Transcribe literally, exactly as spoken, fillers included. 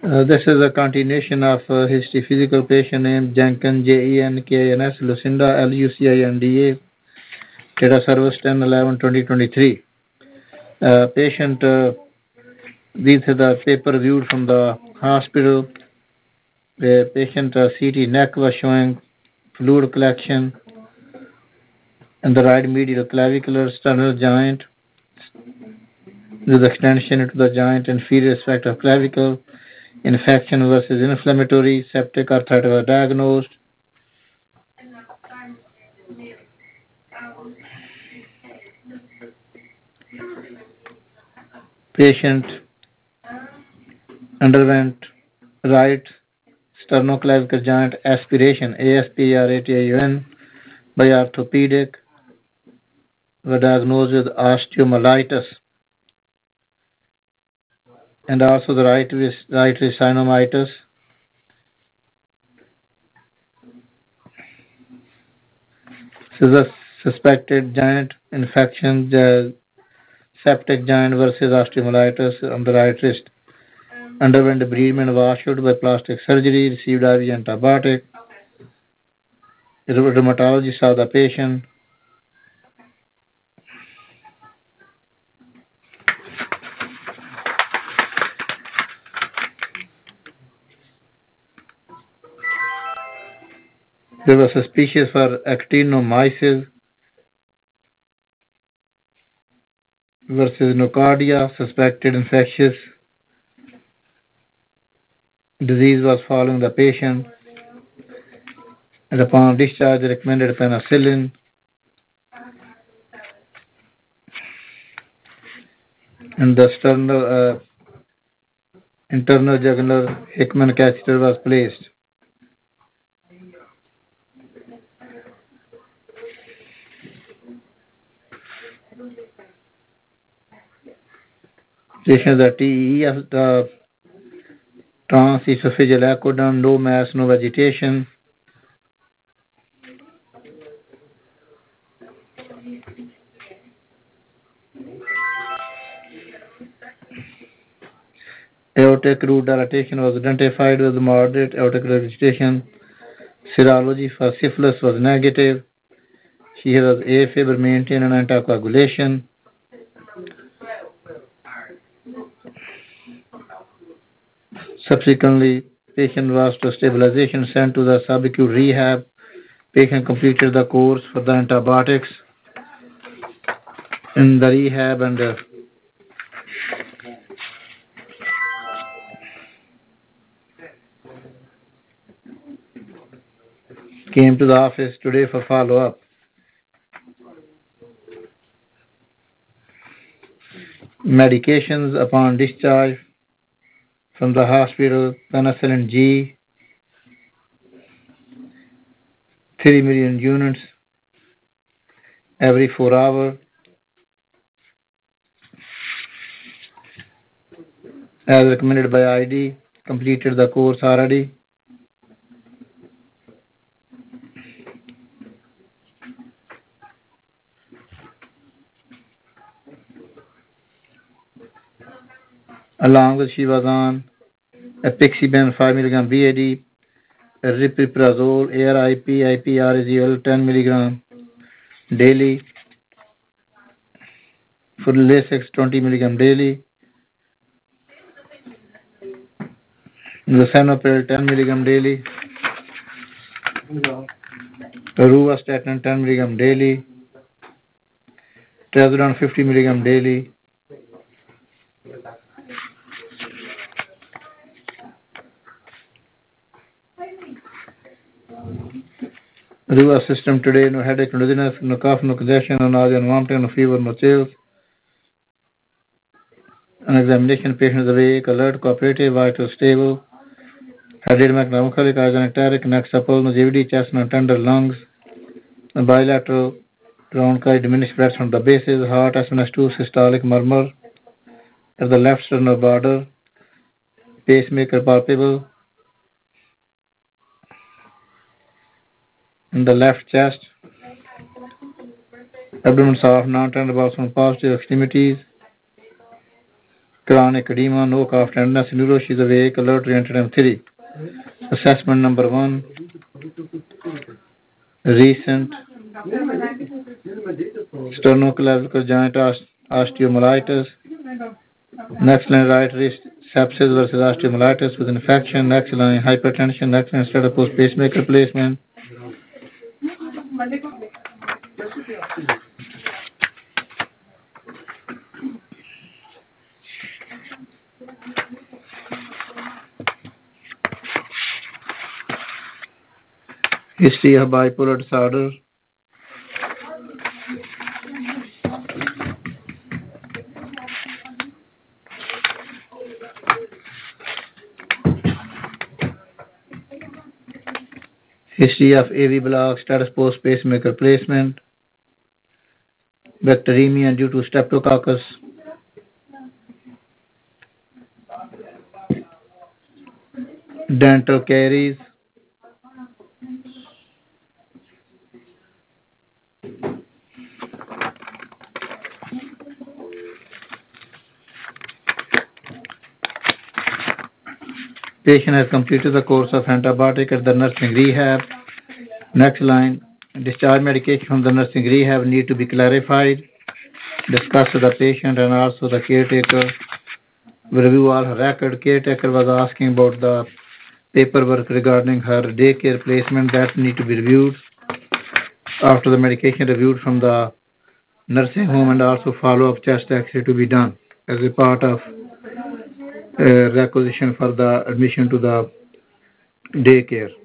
Uh, this is a continuation of uh, history physical patient named Jenkins, J E N K N S, Lucinda, L U C I N D A, data service ten eleven twenty twenty-three. Uh, patient, uh, these are the paper viewed from the hospital. The patient uh, C T neck was showing fluid collection in the right medial clavicular sternal joint with extension into the joint inferior aspect of clavicle. Infection versus inflammatory, septic arthritis was diagnosed. Patient underwent right sternoclavicle joint aspiration, aspiration, by orthopedic, was diagnosed with osteomyelitis and also the right wrist, right wrist synovitis. This is a suspected joint infection, the septic joint versus osteomyelitis on the right wrist. Underwent debridement, washed out by plastic surgery, received I V antibiotic. The rheumatologist saw the patient. They were suspicious for actinomyces versus nocardia, suspected infectious disease was following the patient. And upon discharge, they recommended penicillin. And the sternal, uh, internal jugular Hickman catheter was placed. Patient the T E of the transesophageal echo done, no mass, no vegetation. Aortic root dilatation was identified with moderate aortic regurgitation. Serology for syphilis was negative. She was AFib, maintained an anticoagulation. Subsequently, patient was to stabilization, sent to the subacute rehab. Patient completed the course for the antibiotics in the rehab and uh, came to the office today for follow-up. Medications upon discharge from the hospital, penicillin G, three million units every four hours, as recommended by I D, completed the course already. Along with she was on apixaban five milligram B A D, aripiprazole, ARIP, IPRAZL ten milligram daily, for Lasix twenty milligram daily, lisinopril ten milligram daily, rovastatin ten milligram daily, trazodone fifty milligram daily. Ruva system today, no headache, no dizziness, no cough, no congestion, no nausea, no vomiting, no fever, no chills. An examination, patient is awake, alert, cooperative, vital, stable. Head rhythmic, melancholic, isonectaric, neck supple, no G V D, chest, no tender lungs. No bilateral bronchi, diminished breaths from the bases, heart, S one S two, systolic murmur at the left sternal border, pacemaker palpable in the left chest, abdomen soft, non-tender bowels from positive extremities. chronic edema, no cough, tenderness, neuro, she's awake, alert, oriented, M three. Assessment number one, recent sternoclavicle joint osteomyelitis. Next line, right wrist sepsis versus osteomyelitis with infection. Next line, hypertension. Next line, status post pacemaker placement. History of bipolar disorder. History of A V block, status post pacemaker placement. Bacteremia due to streptococcus. Dental caries. Patient has completed the course of antibiotic at the nursing rehab. Next line, discharge medication from the nursing rehab need to be clarified. Discuss with the patient and also the caretaker. Review all her record. Caretaker was asking about the paperwork regarding her daycare placement that need to be reviewed. After the medication reviewed from the nursing home and also follow-up chest X-ray to be done as a part of uh, requisition for the admission to the daycare.